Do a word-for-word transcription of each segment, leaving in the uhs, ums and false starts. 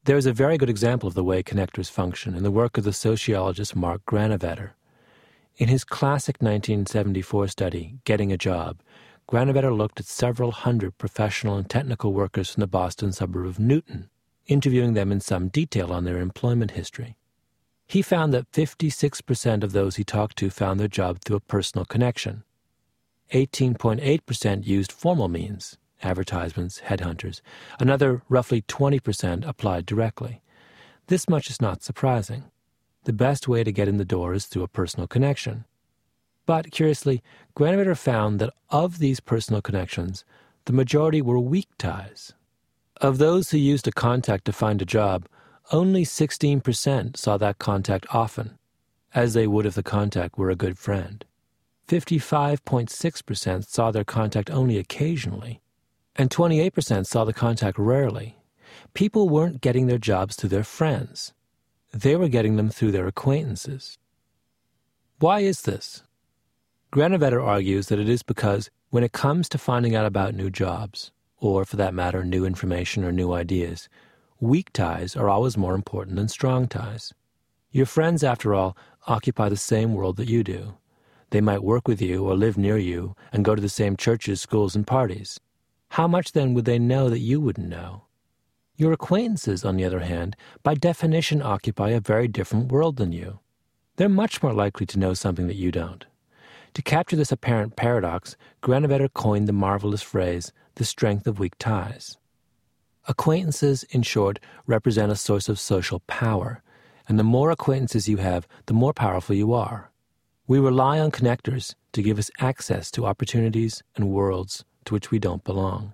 There is a very good example of the way connectors function in the work of the sociologist Mark Granovetter. In his classic nineteen seventy-four study, Getting a Job, Granovetter looked at several hundred professional and technical workers from the Boston suburb of Newton, interviewing them in some detail on their employment history. He found that fifty-six percent of those he talked to found their job through a personal connection. eighteen point eight percent used formal means, advertisements, headhunters. Another roughly twenty percent applied directly. This much is not surprising. The best way to get in the door is through a personal connection. But, curiously, Granovetter found that of these personal connections, the majority were weak ties. Of those who used a contact to find a job, only sixteen percent saw that contact often, as they would if the contact were a good friend. fifty-five point six percent saw their contact only occasionally, and twenty-eight percent saw the contact rarely. People weren't getting their jobs through their friends. They were getting them through their acquaintances. Why is this? Granovetter argues that it is because when it comes to finding out about new jobs, or for that matter, new information or new ideas, weak ties are always more important than strong ties. Your friends, after all, occupy the same world that you do. They might work with you or live near you and go to the same churches, schools, and parties. How much then would they know that you wouldn't know? Your acquaintances, on the other hand, by definition occupy a very different world than you. They're much more likely to know something that you don't. To capture this apparent paradox, Granovetter coined the marvelous phrase, the strength of weak ties. Acquaintances, in short, represent a source of social power, and the more acquaintances you have, the more powerful you are. We rely on connectors to give us access to opportunities and worlds to which we don't belong.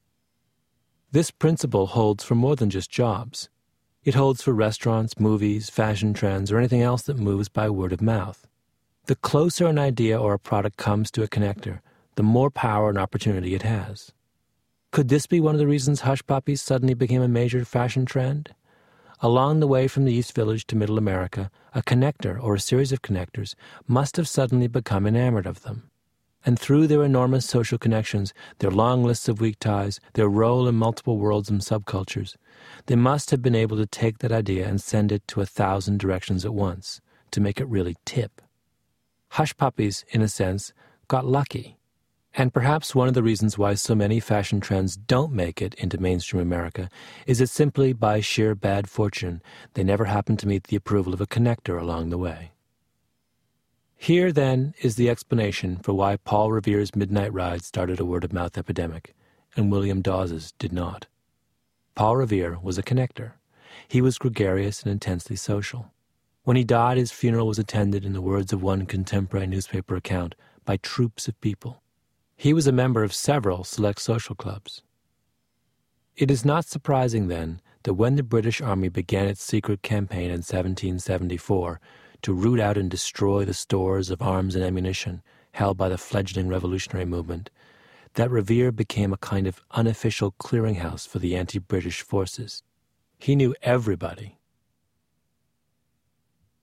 This principle holds for more than just jobs. It holds for restaurants, movies, fashion trends, or anything else that moves by word of mouth. The closer an idea or a product comes to a connector, the more power and opportunity it has. Could this be one of the reasons hush puppies suddenly became a major fashion trend? Along the way from the East Village to Middle America, a connector or a series of connectors must have suddenly become enamored of them. And through their enormous social connections, their long lists of weak ties, their role in multiple worlds and subcultures, they must have been able to take that idea and send it to a thousand directions at once to make it really tip. Hush puppies, in a sense, got lucky. And perhaps one of the reasons why so many fashion trends don't make it into mainstream America is that simply by sheer bad fortune, they never happen to meet the approval of a connector along the way. Here, then, is the explanation for why Paul Revere's Midnight Ride started a word-of-mouth epidemic, and William Dawes's did not. Paul Revere was a connector. He was gregarious and intensely social. When he died, his funeral was attended, in the words of one contemporary newspaper account, by troops of people. He was a member of several select social clubs. It is not surprising, then, that when the British Army began its secret campaign in seventeen seventy-four to root out and destroy the stores of arms and ammunition held by the fledgling revolutionary movement, that Revere became a kind of unofficial clearinghouse for the anti-British forces. He knew everybody,